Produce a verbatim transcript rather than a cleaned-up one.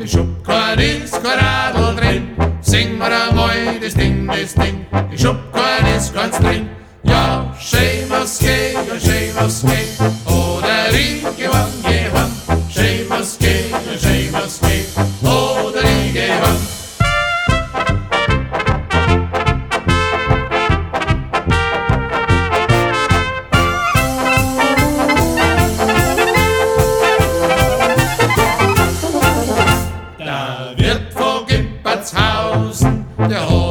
Die Schubkarre ist kein Radl drin, sing mir einmal das Ding, das Ding. Die Schubkarre ist ganz drin, ja, schön was geht, ja, schön was geht. Oder ich geh heim, geh heim, schön was geht, ja, schön was geht. Oder ich geh heim. Der Wirt von Gimpertshausen, der